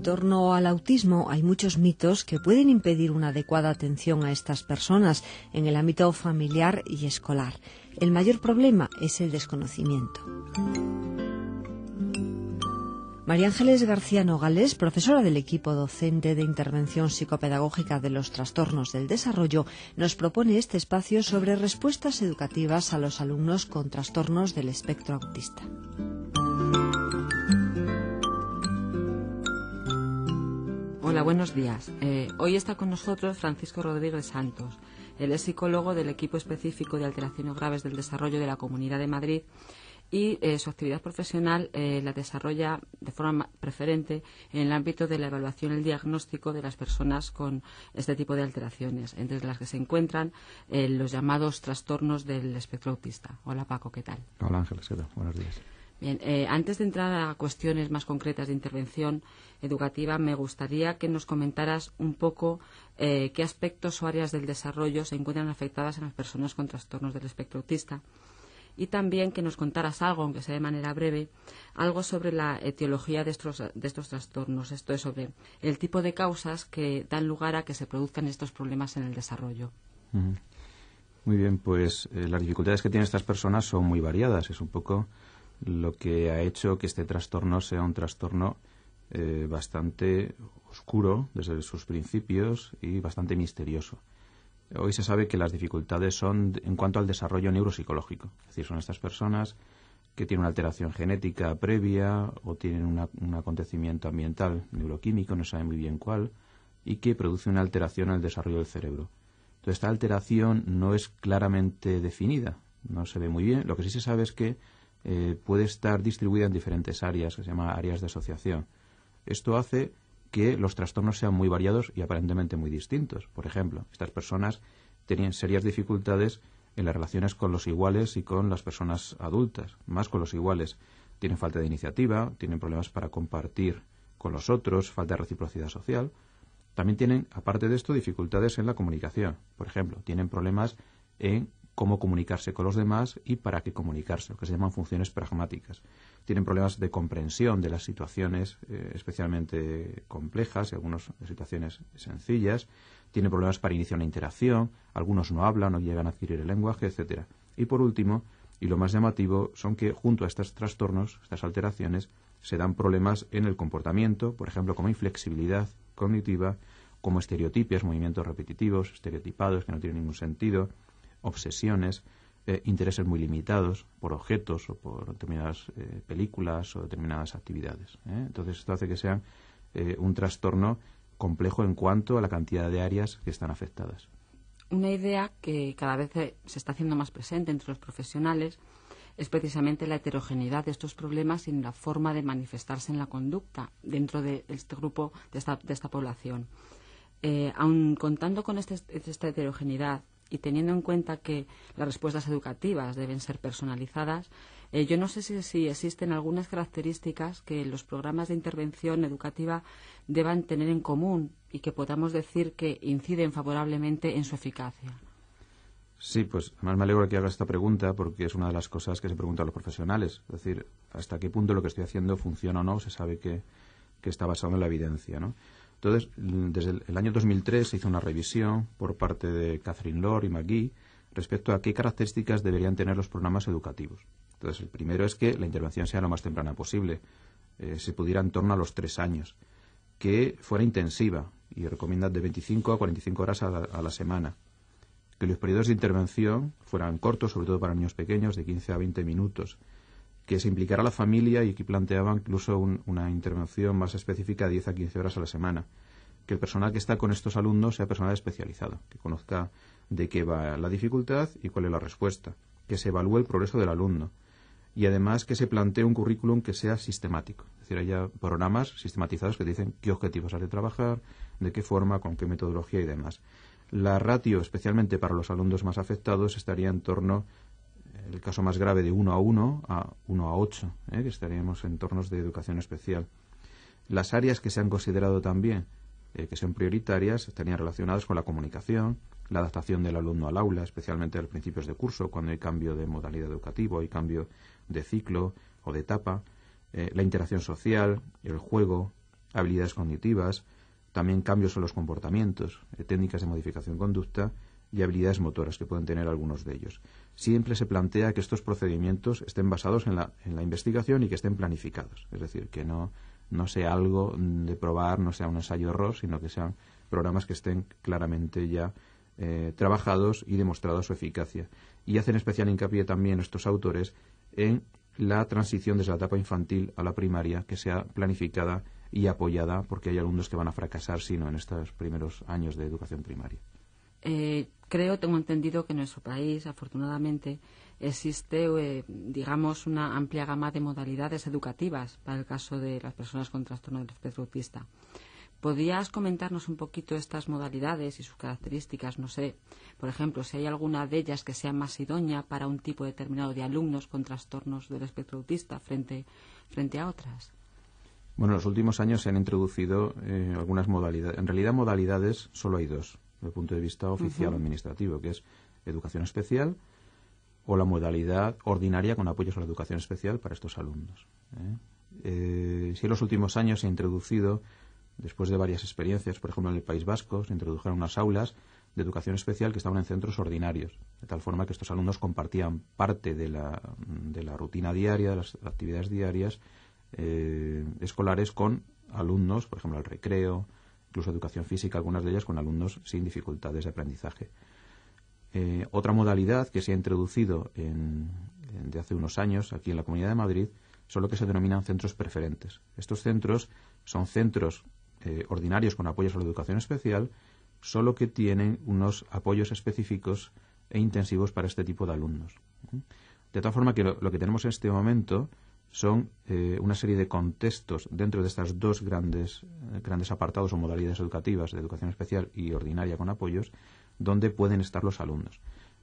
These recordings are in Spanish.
En torno al autismo hay muchos mitos que pueden impedir una adecuada atención a estas personas en el ámbito familiar y escolar. El mayor problema es el desconocimiento. María Ángeles García Nogales, profesora del equipo docente de intervención psicopedagógica de los trastornos del desarrollo, nos propone este espacio sobre respuestas educativas a los alumnos con trastornos del espectro autista. Hola, buenos días. Hoy está con nosotros Francisco Rodríguez Santos. Él es psicólogo del equipo específico de alteraciones graves del desarrollo de la Comunidad de Madrid y su actividad profesional la desarrolla de forma preferente en el ámbito de la evaluación y el diagnóstico de las personas con este tipo de alteraciones, entre las que se encuentran los llamados trastornos del espectro autista. Hola, Paco, ¿qué tal? Hola, Ángeles, ¿qué tal? Buenos días. Bien, antes de entrar a cuestiones más concretas de intervención educativa, me gustaría que nos comentaras un poco qué aspectos o áreas del desarrollo se encuentran afectadas en las personas con trastornos del espectro autista y también que nos contaras algo, aunque sea de manera breve, algo sobre la etiología de estos trastornos, esto es, sobre el tipo de causas que dan lugar a que se produzcan estos problemas en el desarrollo. Muy bien, pues las dificultades que tienen estas personas son muy variadas. Es un poco lo que ha hecho que este trastorno sea un trastorno bastante oscuro desde sus principios y bastante misterioso. Hoy se sabe que las dificultades son en cuanto al desarrollo neuropsicológico. Es decir, son estas personas que tienen una alteración genética previa o tienen un acontecimiento ambiental neuroquímico, no se sabe muy bien cuál, y que produce una alteración en el desarrollo del cerebro. Entonces, esta alteración no es claramente definida, no se ve muy bien. Lo que sí se sabe es que puede estar distribuida en diferentes áreas, que se llama áreas de asociación. Esto hace que los trastornos sean muy variados y aparentemente muy distintos. Por ejemplo, estas personas tenían serias dificultades en las relaciones con los iguales y con las personas adultas, más con los iguales. Tienen falta de iniciativa, tienen problemas para compartir con los otros, falta de reciprocidad social. También tienen, aparte de esto, dificultades en la comunicación. Por ejemplo, tienen problemas en cómo comunicarse con los demás y para qué comunicarse, lo que se llaman funciones pragmáticas. Tienen problemas de comprensión de las situaciones especialmente complejas y algunas situaciones sencillas. Tienen problemas para iniciar una interacción, algunos no hablan, no llegan a adquirir el lenguaje, etcétera. Y por último, y lo más llamativo, son que junto a estos trastornos, estas alteraciones, se dan problemas en el comportamiento, por ejemplo, como inflexibilidad cognitiva, como estereotipias, movimientos repetitivos, estereotipados que no tienen ningún sentido, obsesiones, intereses muy limitados por objetos o por determinadas películas o determinadas actividades. Entonces, esto hace que sea un trastorno complejo en cuanto a la cantidad de áreas que están afectadas. Una idea que cada vez se está haciendo más presente entre los profesionales es precisamente la heterogeneidad de estos problemas y la forma de manifestarse en la conducta dentro de este grupo, de esta población. Aun contando con esta heterogeneidad y teniendo en cuenta que las respuestas educativas deben ser personalizadas, yo no sé si existen algunas características que los programas de intervención educativa deban tener en común y que podamos decir que inciden favorablemente en su eficacia. Sí, pues además me alegro que hagas esta pregunta porque es una de las cosas que se preguntan los profesionales. Es decir, hasta qué punto lo que estoy haciendo funciona o no, se sabe que está basado en la evidencia, ¿no? Entonces, desde el año 2003 se hizo una revisión por parte de Catherine Lord y McGee respecto a qué características deberían tener los programas educativos. Entonces, el primero es que la intervención sea lo más temprana posible, se pudiera en torno a los 3 años, que fuera intensiva y recomienda de 25 a 45 horas a la semana, que los periodos de intervención fueran cortos, sobre todo para niños pequeños, de 15 a 20 minutos, que se implicara a la familia y aquí planteaba incluso una intervención más específica de 10 a 15 horas a la semana. Que el personal que está con estos alumnos sea personal especializado, que conozca de qué va la dificultad y cuál es la respuesta, que se evalúe el progreso del alumno y además que se plantee un currículum que sea sistemático. Es decir, haya programas sistematizados que dicen qué objetivos has de trabajar, de qué forma, con qué metodología y demás. La ratio, especialmente para los alumnos más afectados, estaría en torno, el caso más grave, de 1 a 1 a 1 a 8, que estaríamos en entornos de educación especial. Las áreas que se han considerado también que son prioritarias estarían relacionadas con la comunicación, la adaptación del alumno al aula, especialmente a los principios de curso, cuando hay cambio de modalidad educativa, hay cambio de ciclo o de etapa, la interacción social, el juego, habilidades cognitivas, también cambios en los comportamientos, técnicas de modificación de conducta y habilidades motoras que pueden tener algunos de ellos. Siempre se plantea que estos procedimientos estén basados en la investigación y que estén planificados, es decir, que no sea algo de probar, no sea un ensayo-error, sino que sean programas que estén claramente ya trabajados y demostrado su eficacia. Y hacen especial hincapié también estos autores en la transición desde la etapa infantil a la primaria, que sea planificada y apoyada, porque hay alumnos que van a fracasar si no en estos primeros años de educación primaria. Tengo entendido que en nuestro país, afortunadamente, existe, digamos, una amplia gama de modalidades educativas para el caso de las personas con trastorno del espectro autista. ¿Podrías comentarnos un poquito estas modalidades y sus características? No sé, por ejemplo, si hay alguna de ellas que sea más idónea para un tipo determinado de alumnos con trastornos del espectro autista frente a otras. Bueno, en los últimos años se han introducido algunas modalidades. En realidad, modalidades solo hay dos, desde el punto de vista oficial administrativo, que es educación especial o la modalidad ordinaria con apoyos a la educación especial para estos alumnos. Si en los últimos años se ha introducido, después de varias experiencias, por ejemplo en el País Vasco, se introdujeron unas aulas de educación especial que estaban en centros ordinarios, de tal forma que estos alumnos compartían parte de la rutina diaria, de las actividades diarias escolares con alumnos, por ejemplo, al recreo, incluso educación física, algunas de ellas con alumnos sin dificultades de aprendizaje. Otra modalidad que se ha introducido de hace unos años aquí en la Comunidad de Madrid son lo que se denominan centros preferentes. Estos centros son centros ordinarios con apoyos a la educación especial, solo que tienen unos apoyos específicos e intensivos para este tipo de alumnos. De tal forma que lo que tenemos en este momento son una serie de contextos dentro de estas dos grandes apartados o modalidades educativas de educación especial y ordinaria con apoyos, donde pueden estar los alumnos.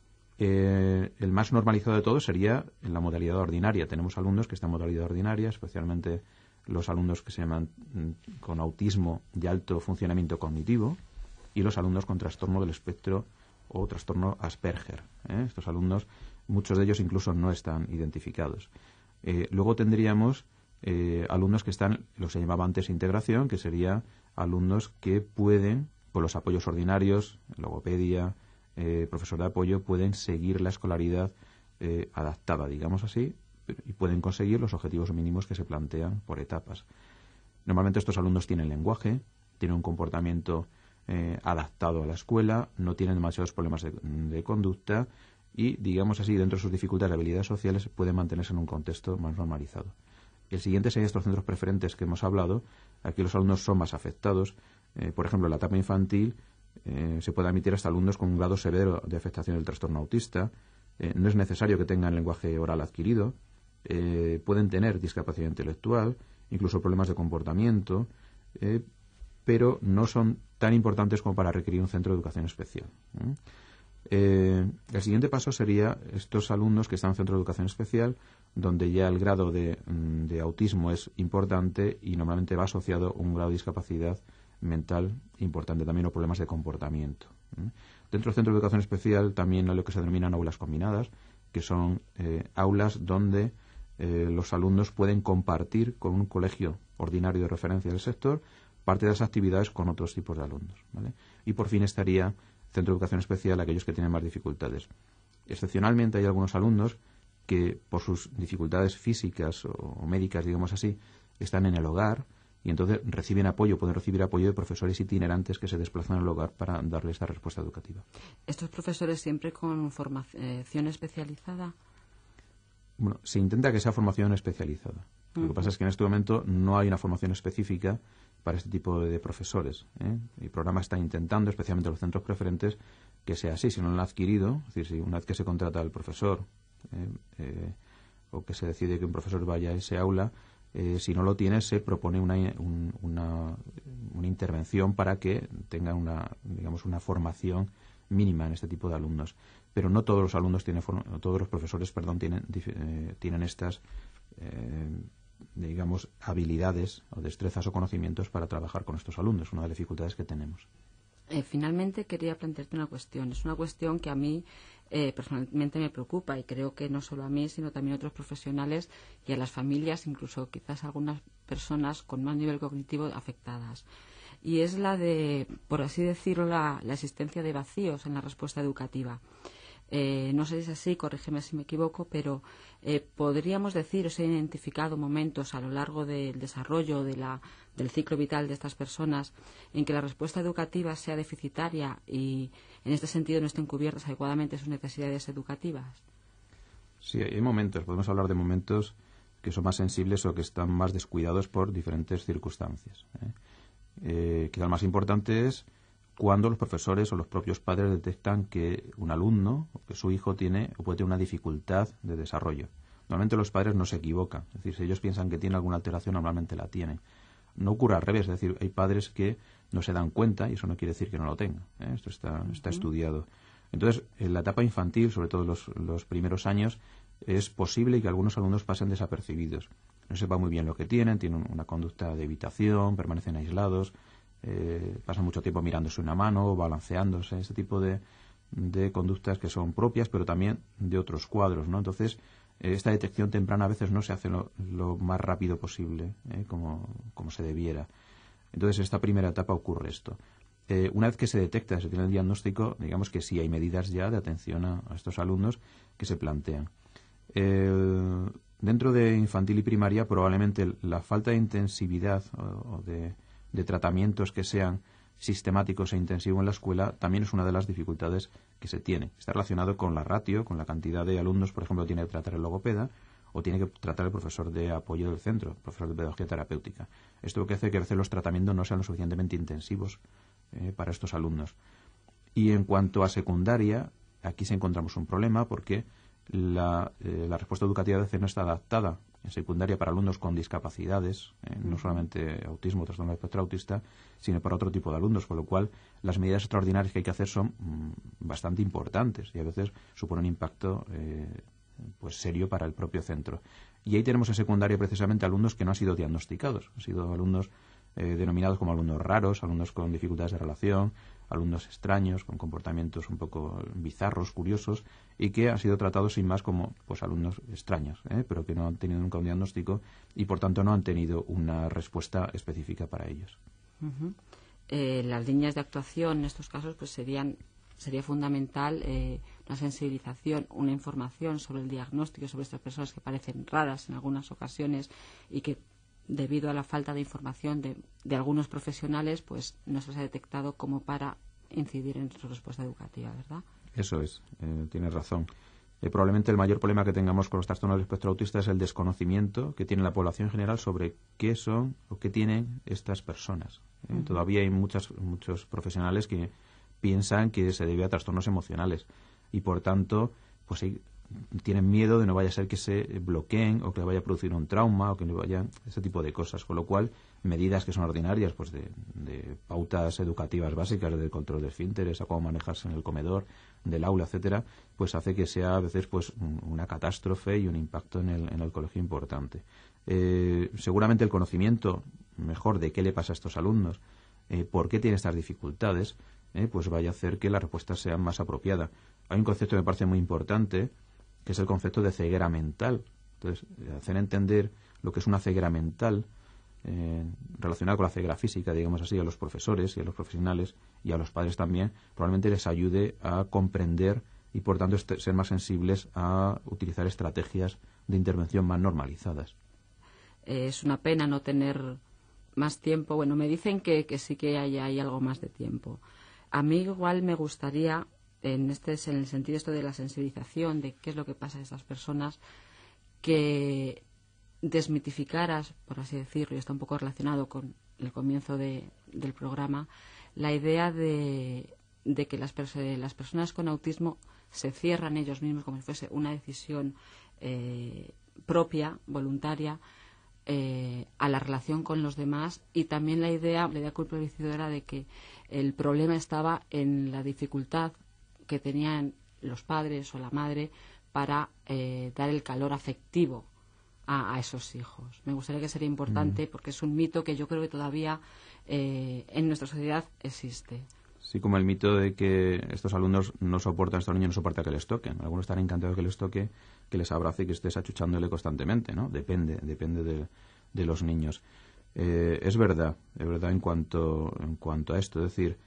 El más normalizado de todos sería en la modalidad ordinaria. Tenemos alumnos que están en modalidad ordinaria, especialmente los alumnos que se llaman con autismo de alto funcionamiento cognitivo y los alumnos con trastorno del espectro o trastorno Asperger. Estos alumnos, muchos de ellos incluso no están identificados. Luego tendríamos alumnos que están, lo que se llamaba antes integración, que sería alumnos que pueden, con los apoyos ordinarios, logopedia, profesor de apoyo, pueden seguir la escolaridad adaptada, digamos así, y pueden conseguir los objetivos mínimos que se plantean por etapas. Normalmente estos alumnos tienen lenguaje, tienen un comportamiento adaptado a la escuela, no tienen demasiados problemas de conducta y, digamos así, dentro de sus dificultades de habilidades sociales pueden mantenerse en un contexto más normalizado. El siguiente serían estos centros preferentes que hemos hablado. Aquí los alumnos son más afectados. Por ejemplo, en la etapa infantil se puede admitir hasta alumnos con un grado severo de afectación del trastorno autista. No es necesario que tengan lenguaje oral adquirido. Pueden tener discapacidad intelectual, incluso problemas de comportamiento, pero no son tan importantes como para requerir un centro de educación especial. El siguiente paso sería estos alumnos que están en centro de educación especial, donde ya el grado de autismo es importante y normalmente va asociado a un grado de discapacidad mental importante también o problemas de comportamiento. Dentro del centro de educación especial también hay lo que se denominan aulas combinadas, que son aulas donde los alumnos pueden compartir con un colegio ordinario de referencia del sector parte de las actividades con otros tipos de alumnos, ¿vale? Y por fin estaría centro de educación especial aquellos que tienen más dificultades. Excepcionalmente hay algunos alumnos que por sus dificultades físicas o médicas, digamos así, están en el hogar y entonces pueden recibir apoyo de profesores itinerantes que se desplazan al hogar para darles esta respuesta educativa. ¿Estos profesores siempre con formación especializada? Bueno, se intenta que sea formación especializada. Lo que pasa es que en este momento no hay una formación específica para este tipo de profesores. El programa está intentando, especialmente los centros preferentes, que sea así. Si no lo han adquirido, es decir, si una vez que se contrata al profesor o que se decide que un profesor vaya a ese aula, si no lo tiene, se propone una intervención para que tengan una formación mínima en este tipo de alumnos. Pero no todos los alumnos todos los profesores, tienen estas habilidades o destrezas o conocimientos para trabajar con estos alumnos, una de las dificultades que tenemos. Finalmente quería plantearte una cuestión. Es una cuestión que a mí personalmente me preocupa, y creo que no solo a mí, sino también a otros profesionales y a las familias, incluso quizás a algunas personas con más nivel cognitivo afectadas. Y es la de, por así decirlo, la existencia de vacíos en la respuesta educativa. No sé si es así, corrígeme si me equivoco, pero podríamos decir, o se han identificado momentos a lo largo del desarrollo del ciclo vital de estas personas en que la respuesta educativa sea deficitaria y en este sentido no estén cubiertas adecuadamente sus necesidades educativas. Sí, hay momentos, podemos hablar de momentos que son más sensibles o que están más descuidados por diferentes circunstancias. Quizá el más importante es cuando los profesores o los propios padres detectan que un alumno o que su hijo tiene o puede tener una dificultad de desarrollo. Normalmente los padres no se equivocan, es decir, si ellos piensan que tiene alguna alteración, normalmente la tienen. No ocurre al revés, es decir, hay padres que no se dan cuenta y eso no quiere decir que no lo tengan. Esto está estudiado. Entonces, en la etapa infantil, sobre todo los primeros años, es posible que algunos alumnos pasen desapercibidos. No sepa muy bien lo que tienen una conducta de evitación, permanecen aislados, pasan mucho tiempo mirándose una mano, balanceándose, ese tipo de conductas que son propias, pero también de otros cuadros, ¿no? Entonces, esta detección temprana a veces no se hace lo más rápido posible, como se debiera. Entonces, en esta primera etapa ocurre esto. Una vez que se detecta, se tiene el diagnóstico, digamos que sí hay medidas ya de atención a estos alumnos que se plantean. Dentro de infantil y primaria, probablemente la falta de intensividad o de tratamientos que sean sistemáticos e intensivos en la escuela también es una de las dificultades que se tiene. Está relacionado con la ratio, con la cantidad de alumnos, por ejemplo, tiene que tratar el logopeda o tiene que tratar el profesor de apoyo del centro, el profesor de pedagogía terapéutica. Esto que hace que a veces los tratamientos no sean lo suficientemente intensivos para estos alumnos. Y en cuanto a secundaria, aquí sí encontramos un problema porque la respuesta educativa a veces no está adaptada en secundaria para alumnos con discapacidades, no solamente autismo o trastorno del espectro autista, sino para otro tipo de alumnos, con lo cual las medidas extraordinarias que hay que hacer son bastante importantes y a veces suponen un impacto serio para el propio centro. Y ahí tenemos en secundaria precisamente alumnos que no han sido diagnosticados, han sido alumnos denominados como alumnos raros, alumnos con dificultades de relación, alumnos extraños, con comportamientos un poco bizarros, curiosos, y que han sido tratados sin más como alumnos extraños, pero que no han tenido nunca un diagnóstico y por tanto no han tenido una respuesta específica para ellos. Uh-huh. Las líneas de actuación en estos casos sería fundamental una sensibilización, una información sobre el diagnóstico, sobre estas personas que parecen raras en algunas ocasiones y que debido a la falta de información de algunos profesionales, no se ha detectado como para incidir en su respuesta educativa, ¿verdad? Eso es, tienes razón. Probablemente el mayor problema que tengamos con los trastornos del espectro autista es el desconocimiento que tiene la población en general sobre qué son o qué tienen estas personas. Uh-huh. Todavía hay muchos profesionales que piensan que se debe a trastornos emocionales y, por tanto, tienen miedo de no vaya a ser que se bloqueen o que le vaya a producir un trauma o que le vaya ese tipo de cosas, con lo cual medidas que son ordinarias de pautas educativas básicas del control de esfínteres, a cómo manejarse en el comedor del aula, etcétera, hace que sea a veces una catástrofe y un impacto en el colegio importante. Seguramente el conocimiento mejor de qué le pasa a estos alumnos, por qué tiene estas dificultades, vaya a hacer que la respuesta sea más apropiada. Hay un concepto que me parece muy importante, que es el concepto de ceguera mental. Entonces, hacer entender lo que es una ceguera mental relacionada con la ceguera física, digamos así, a los profesores y a los profesionales y a los padres también, probablemente les ayude a comprender y, por tanto, ser más sensibles a utilizar estrategias de intervención más normalizadas. Es una pena no tener más tiempo. Bueno, me dicen que sí que hay algo más de tiempo. A mí igual me gustaría, en el sentido esto de la sensibilización, de qué es lo que pasa a estas personas, que desmitificaras, por así decirlo, y está un poco relacionado con el comienzo del programa, la idea de que las personas con autismo se cierran ellos mismos como si fuese una decisión propia, voluntaria, a la relación con los demás, y también la idea culpabilizadora de que el problema estaba en la dificultad que tenían los padres o la madre para dar el calor afectivo a esos hijos. Me gustaría que sería importante porque es un mito que yo creo que todavía en nuestra sociedad existe. Así como el mito de que estos alumnos no soportan, estos niños no soportan que les toquen. Algunos están encantados que les toque, que les abrace y que estés achuchándole constantemente, ¿no? Depende de los niños. Es verdad en cuanto a esto. Es decir,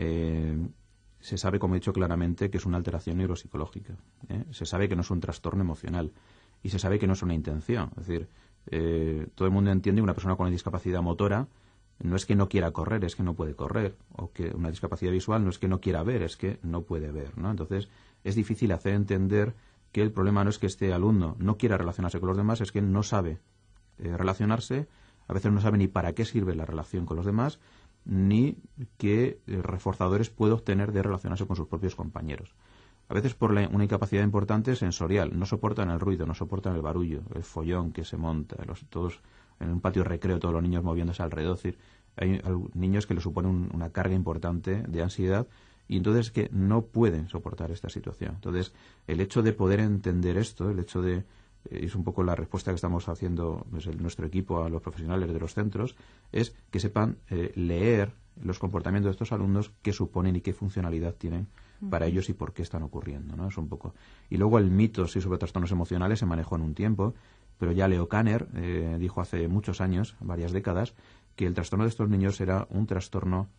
se sabe, como he dicho claramente, que es una alteración neuropsicológica. Se sabe que no es un trastorno emocional y se sabe que no es una intención. Es decir, todo el mundo entiende que una persona con discapacidad motora no es que no quiera correr, es que no puede correr. O que una discapacidad visual no es que no quiera ver, es que no puede ver, ¿no? Entonces, es difícil hacer entender que el problema no es que este alumno no quiera relacionarse con los demás, es que no sabe relacionarse, a veces no sabe ni para qué sirve la relación con los demás, ni qué reforzadores puede obtener de relacionarse con sus propios compañeros. A veces por una incapacidad importante sensorial, no soportan el ruido, no soportan el barullo, el follón que se monta, todos en un patio de recreo, todos los niños moviéndose alrededor. Es decir, hay niños que les suponen una carga importante de ansiedad y entonces que no pueden soportar esta situación. Entonces, el hecho de poder entender esto, el hecho de es un poco la respuesta que estamos haciendo nuestro equipo a los profesionales de los centros, es que sepan leer los comportamientos de estos alumnos, qué suponen y qué funcionalidad tienen para ellos y por qué están ocurriendo, ¿no? Es un poco. Y luego el mito sobre trastornos emocionales se manejó en un tiempo, pero ya Leo Kanner dijo hace muchos años, varias décadas, que el trastorno de estos niños era un trastorno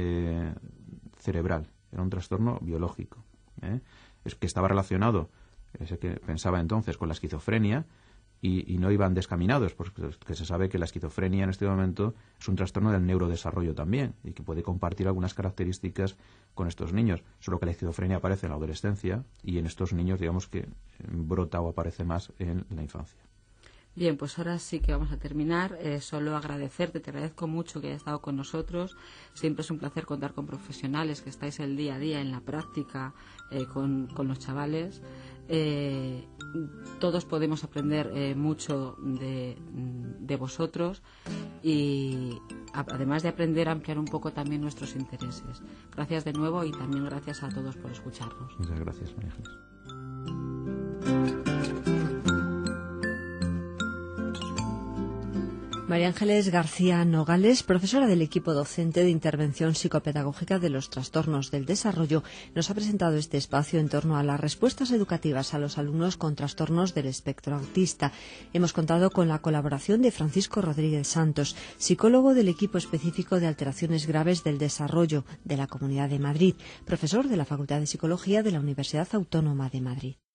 cerebral, era un trastorno biológico, es que estaba relacionado, ese que pensaba entonces, con la esquizofrenia y no iban descaminados, porque se sabe que la esquizofrenia en este momento es un trastorno del neurodesarrollo también y que puede compartir algunas características con estos niños, solo que la esquizofrenia aparece en la adolescencia y en estos niños digamos que brota o aparece más en la infancia. Bien, pues ahora sí que vamos a terminar. Solo agradecerte, te agradezco mucho que hayas estado con nosotros. Siempre es un placer contar con profesionales que estáis el día a día en la práctica con los chavales. Todos podemos aprender mucho de vosotros y además de aprender a ampliar un poco también nuestros intereses. Gracias de nuevo y también gracias a todos por escucharnos. Muchas gracias, María Ángeles. María Ángeles García Nogales, profesora del equipo docente de intervención psicopedagógica de los trastornos del desarrollo, nos ha presentado este espacio en torno a las respuestas educativas a los alumnos con trastornos del espectro autista. Hemos contado con la colaboración de Francisco Rodríguez Santos, psicólogo del equipo específico de alteraciones graves del desarrollo de la Comunidad de Madrid, profesor de la Facultad de Psicología de la Universidad Autónoma de Madrid.